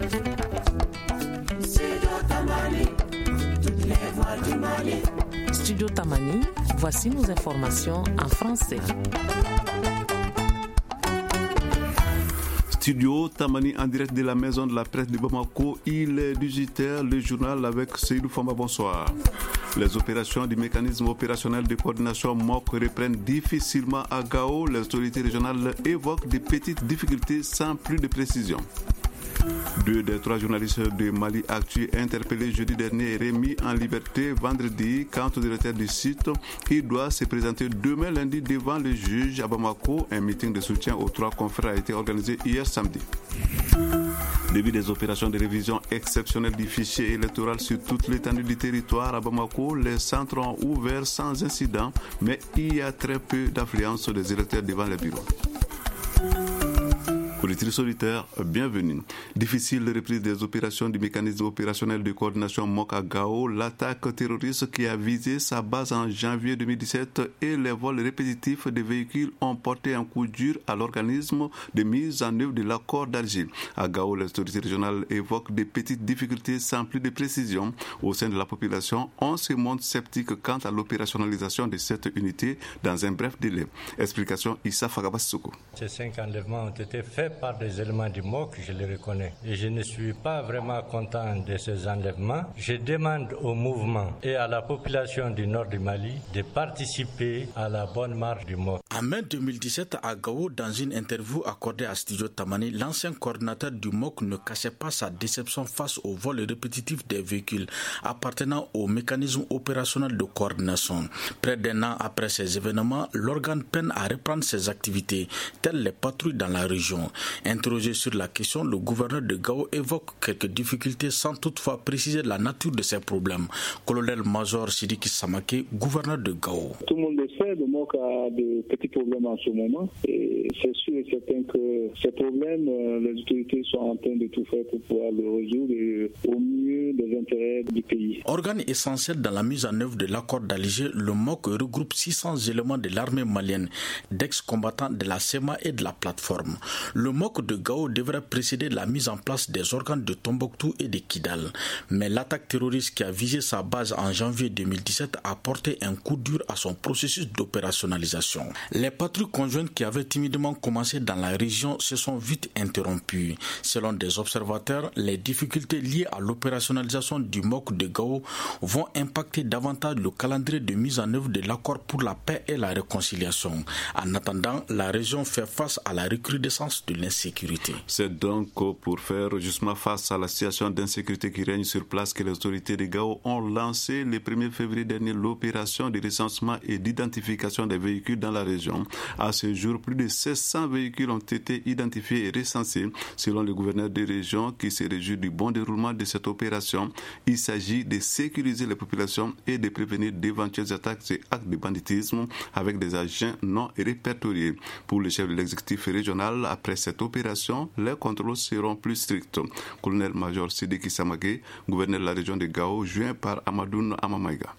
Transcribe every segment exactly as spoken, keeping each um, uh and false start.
Studio Tamani, voici nos informations en français. Studio Tamani en direct de la maison de la presse de Bamako. Il est dix-huit heures, le journal avec Seydou Famba, bonsoir. Les opérations du mécanisme opérationnel de coordination M O C reprennent difficilement à Gao. Les autorités régionales évoquent des petites difficultés sans plus de précision. Deux des trois journalistes de Mali Actu interpellés jeudi dernier et remis en liberté vendredi quant au directeur du site. Il doit se présenter demain lundi devant le juge à Bamako. Un meeting de soutien aux trois confrères a été organisé hier samedi. Début des opérations de révision exceptionnelle du fichier électoral sur toute l'étendue du territoire à Bamako, les centres ont ouvert sans incident, mais il y a très peu d'affluence des électeurs devant les bureaux. Auditrices solitaires, bienvenue. Difficile reprise des opérations du mécanisme opérationnel de coordination M O C à Gao, l'attaque terroriste qui a visé sa base en janvier deux mille dix-sept et les vols répétitifs des véhicules ont porté un coup dur à l'organisme de mise en œuvre de l'accord d'Alger. À Gao, les autorités régionales évoquent des petites difficultés sans plus de précision. Au sein de la population, on se montre sceptique quant à l'opérationnalisation de cette unité dans un bref délai. Explication Issa Fagabassoukou. Ces cinq enlèvements ont été faits par des éléments du M O C, je les reconnais. Et je ne suis pas vraiment content de ces enlèvements. Je demande au mouvement et à la population du nord du Mali de participer à la bonne marche du M O C. En mai deux mille dix-sept, à Gao, dans une interview accordée à Studio Tamani, l'ancien coordinateur du M O C ne cachait pas sa déception face au vol répétitif des véhicules appartenant au mécanisme opérationnel de coordination. Près d'un an après ces événements, l'organe peine à reprendre ses activités, telles les patrouilles dans la région. Interrogé sur la question, le gouverneur de Gao évoque quelques difficultés sans toutefois préciser la nature de ces problèmes. Colonel-major Sidiki Samake, gouverneur de Gao. Tout le monde le sait, le M O C a de petits problèmes en ce moment. Et c'est sûr et certain que ces problèmes, les autorités sont en train de tout faire pour pouvoir le résoudre au mieux des intérêts du pays. Organe essentiel dans la mise en œuvre de l'accord d'Alger, le M O C regroupe six cents éléments de l'armée malienne, d'ex-combattants de la S E M A et de la plateforme. Le M O C de Gao devrait précéder la mise en place des organes de Tombouctou et de Kidal. Mais l'attaque terroriste qui a visé sa base en janvier deux mille dix-sept a porté un coup dur à son processus d'opérationnalisation. Les patrouilles conjointes qui avaient timidement commencé dans la région se sont vite interrompues. Selon des observateurs, les difficultés liées à l'opérationnalisation du M O C de Gao vont impacter davantage le calendrier de mise en œuvre de l'accord pour la paix et la réconciliation. En attendant, la région fait face à la recrudescence de l'insécurité. C'est donc pour faire justement face à la situation d'insécurité qui règne sur place que les autorités de Gao ont lancé le premier février dernier l'opération de recensement et d'identification des véhicules dans la région. À ce jour, plus de six cents véhicules ont été identifiés et recensés selon le gouverneur de région qui se réjouit du bon déroulement de cette opération. Il s'agit de sécuriser les populations et de prévenir d'éventuelles attaques et actes de banditisme avec des agents non répertoriés. Pour le chef de l'exécutif régional, après cette opération, les contrôles seront plus stricts. Colonel-major Sidiki Samake, gouverneur de la région de Gao, joint par Amadoun Amamaïga.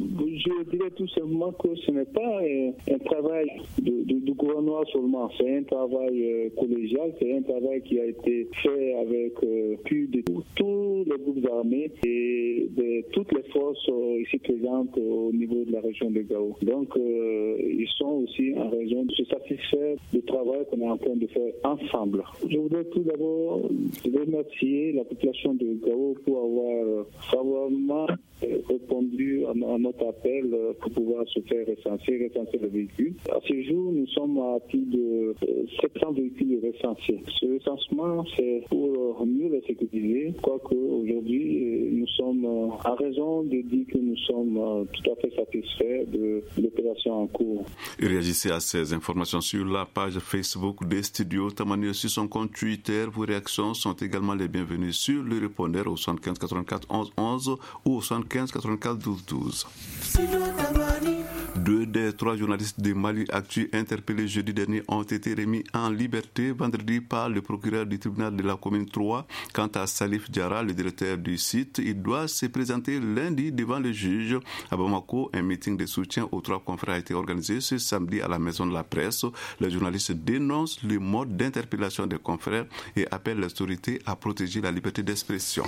Je dirais tout simplement que ce n'est pas un, un travail de, de, de gouvernement seulement, c'est un travail euh, collégial, c'est un travail qui a été fait avec euh, plus de tous les groupes armés et de toutes les forces euh, ici présentes euh, au niveau de la région de Gao. Donc euh, ils sont aussi en raison de se satisfaire du travail qu'on est en train de faire ensemble. Je voudrais tout d'abord remercier la population de Gao pour avoir favorablement répondu à, à notre appel pour pouvoir se faire recenser, recenser les véhicules. À ce jour, nous sommes à plus de sept cents véhicules recensés. Ce recensement, c'est pour mieux les sécuriser, quoique aujourd'hui, nous sommes en raison de dire que nous sommes tout à fait satisfaits de l'opération en cours. Réagissez à ces informations sur la page Facebook des studios Tamani, sur son compte Twitter. Vos réactions sont également les bienvenues sur le répondeur au soixante-quinze quatre-vingt-quatre onze onze ou au soixante-quinze quatre-vingt-quatre douze douze. Deux Deux des trois journalistes de Mali Actu interpellés jeudi dernier ont été remis en liberté vendredi par le procureur du tribunal de la commune trois. Quant à Salif Diarra, le directeur du site, il doit se présenter lundi devant le juge. À Bamako, un meeting de soutien aux trois confrères a été organisé ce samedi à la Maison de la Presse. Les journalistes dénoncent le mode d'interpellation des confrères et appellent les autorités à protéger la liberté d'expression.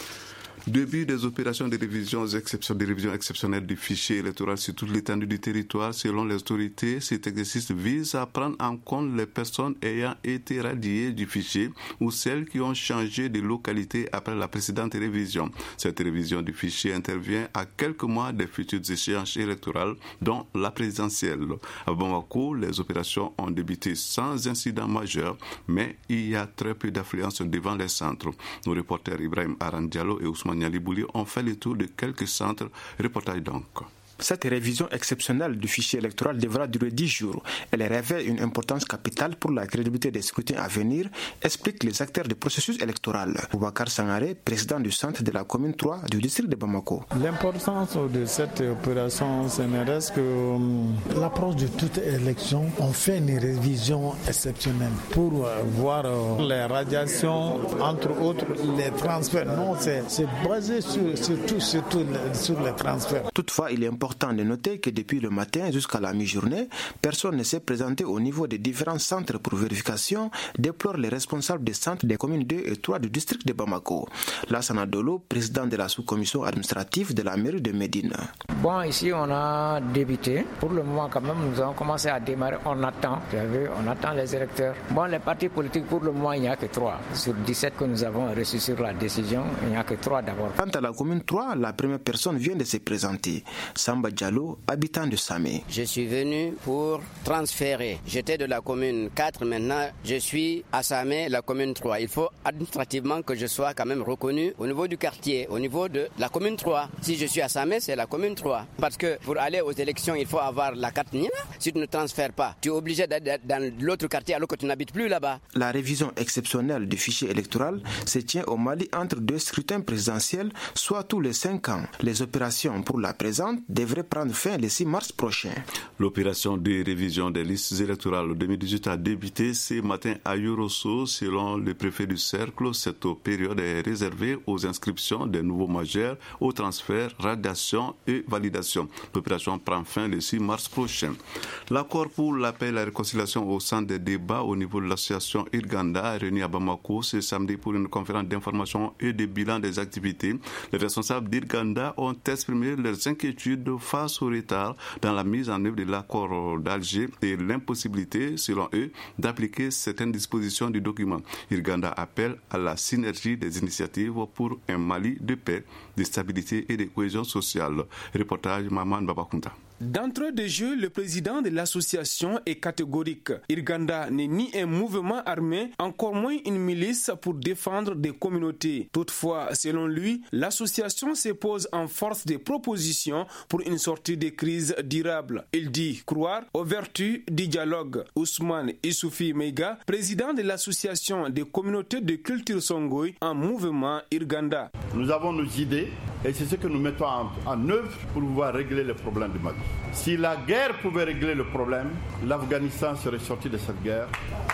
Début des opérations de révision, de révision exceptionnelle du fichier électoral sur toute l'étendue du territoire. Selon les autorités, cet exercice vise à prendre en compte les personnes ayant été radiées du fichier ou celles qui ont changé de localité après la précédente révision. Cette révision du fichier intervient à quelques mois des futures échéances électorales, dont la présidentielle. À Bamako, les opérations ont débuté sans incident majeur, mais il y a très peu d'affluence devant les centres. Nos reporters Ibrahim Aran Diallo et Ousmane Nialibouli ont fait le tour de quelques centres. Reportage donc. Cette révision exceptionnelle du fichier électoral devra durer dix jours. Elle revêt une importance capitale pour la crédibilité des scrutins à venir, expliquent les acteurs du processus électoral. Boubacar Sangaré, président du centre de la commune trois du district de Bamako. L'importance de cette opération, ce ne reste que um, l'approche de toute élection. On fait une révision exceptionnelle pour uh, voir uh, les radiations, entre autres les transferts. Non, c'est, c'est basé sur, surtout, surtout sur les transferts. Toutefois, il est important important de noter que depuis le matin jusqu'à la mi-journée, personne ne s'est présenté au niveau des différents centres pour vérification, déplorent les responsables des centres des communes deux et trois du district de Bamako. Lassana Dolo, président de la sous-commission administrative de la mairie de Médine. Bon, ici on a débuté. Pour le moment, quand même, nous avons commencé à démarrer. On attend, vous avez, on attend les électeurs. Bon, les partis politiques, pour le moment, il n'y a que trois. Sur dix-sept que nous avons reçus sur la décision, il n'y a que trois d'abord. Quant à la commune trois, la première personne vient de se présenter. Samba Diallo, habitant de Samé. Je suis venu pour transférer. J'étais de la commune quatre, maintenant je suis à Samé, la commune trois. Il faut administrativement que je sois quand même reconnu au niveau du quartier, au niveau de la commune trois. Si je suis à Samé, c'est la commune trois. Parce que pour aller aux élections, il faut avoir la carte Nina. Si tu ne transfères pas, tu es obligé d'être dans l'autre quartier alors que tu n'habites plus là-bas. La révision exceptionnelle du fichier électoral se tient au Mali entre deux scrutins présidentiels, soit tous les cinq ans. Les opérations pour la présente devraient prendre fin le six mars prochain. L'opération de révision des listes électorales deux mille dix-huit a débuté ce matin à Yorosso. Selon le préfet du cercle, cette période est réservée aux inscriptions des nouveaux majeurs, aux transferts, radiation et validation. L'opération prend fin le six mars prochain. L'accord pour la paix et la réconciliation au centre des débats au niveau de l'association Irganda est réuni à Bamako ce samedi pour une conférence d'information et de bilan des activités. Les responsables d'Irganda ont exprimé leurs inquiétudes face au retard dans la mise en œuvre de l'accord d'Alger et l'impossibilité, selon eux, d'appliquer certaines dispositions du document. Irganda appelle à la synergie des initiatives pour un Mali de paix, de stabilité et de cohésion sociale. Reportage Maman Babakunta. D'entrée de jeu, le président de l'association est catégorique. Irganda n'est ni un mouvement armé, encore moins une milice pour défendre des communautés. Toutefois, selon lui, l'association se pose en force de propositions pour une sortie de crise durable. Il dit croire aux vertus du dialogue. Ousmane Issoufi Meiga, président de l'association des communautés de culture Songoï, en mouvement Irganda. Nous avons nos idées et c'est ce que nous mettons en, en œuvre pour pouvoir régler les problèmes du Mali. Si la guerre pouvait régler le problème, l'Afghanistan serait sorti de cette guerre,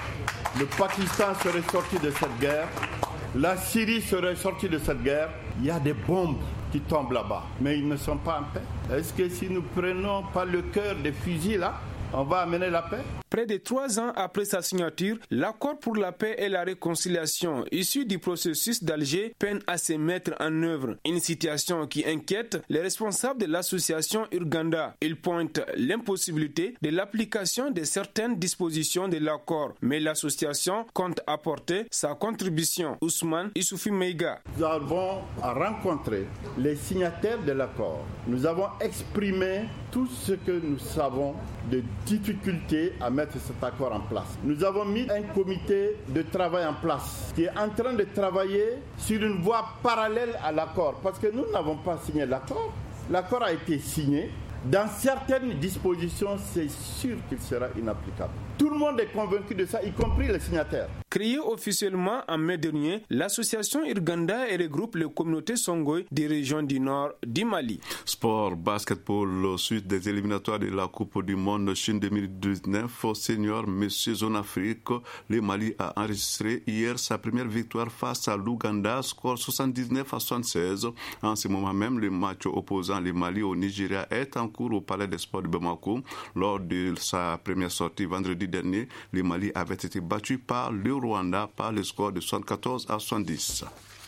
le Pakistan serait sorti de cette guerre, la Syrie serait sortie de cette guerre. Il y a des bombes qui tombent là-bas, mais ils ne sont pas en paix. Est-ce que si nous prenons pas le cœur des fusils là, on va amener la paix? Près de trois ans après sa signature, l'accord pour la paix et la réconciliation issu du processus d'Alger peine à se mettre en œuvre. Une situation qui inquiète les responsables de l'association Urganda. Ils pointent l'impossibilité de l'application de certaines dispositions de l'accord, mais l'association compte apporter sa contribution. Ousmane Issoufi Meiga. Nous avons rencontré les signataires de l'accord. Nous avons exprimé tout ce que nous savons de difficultés à mettre cet accord en place. Nous avons mis un comité de travail en place qui est en train de travailler sur une voie parallèle à l'accord parce que nous n'avons pas signé l'accord. L'accord a été signé. Dans certaines dispositions, c'est sûr qu'il sera inapplicable. Tout le monde est convaincu de ça, y compris les signataires. Créée officiellement en mai dernier, l'association Irganda regroupe les communautés Songoï des régions du nord du Mali. Sport, basketball, suite des éliminatoires de la Coupe du Monde Chine deux mille dix-neuf au senior Monsieur Zone Afrique, le Mali a enregistré hier sa première victoire face à l'Ouganda, score soixante-dix-neuf à soixante-seize. En ce moment même, le match opposant le Mali au Nigeria est en cours au Palais des Sports de Bamako. Lors de sa première sortie vendredi dernier, le Mali avait été battu par le Rwanda par le score de soixante-quatorze à soixante-dix.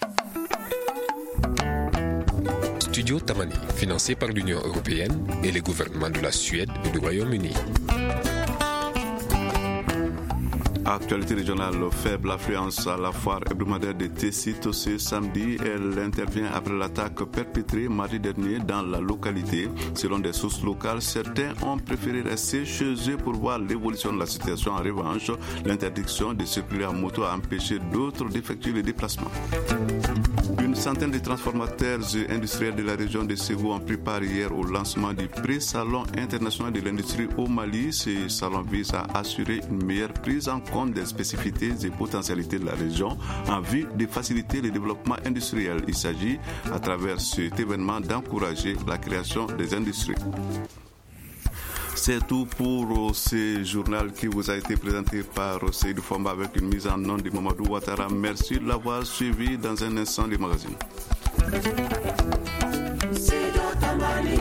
Studio Tamani, financé par l'Union européenne et les gouvernements de la Suède et du Royaume-Uni. Actualité régionale, faible affluence à la foire hebdomadaire de Tessit ce samedi. Elle intervient après l'attaque perpétrée mardi dernier dans la localité. Selon des sources locales, certains ont préféré rester chez eux pour voir l'évolution de la situation. En revanche, l'interdiction de circuler en moto a empêché d'autres d'effectuer le déplacement. Une centaine de transformateurs industriels de la région de Ségou ont pris part hier au lancement du pré-salon international de l'industrie au Mali. Ce salon vise à assurer une meilleure prise en compte des spécificités et potentialités de la région en vue de faciliter le développement industriel. Il s'agit, à travers cet événement, d'encourager la création des industries. C'est tout pour ce journal qui vous a été présenté par Seydou Fomba avec une mise en onde de Mamadou Ouattara. Merci de l'avoir suivi. Dans un instant, les magazines.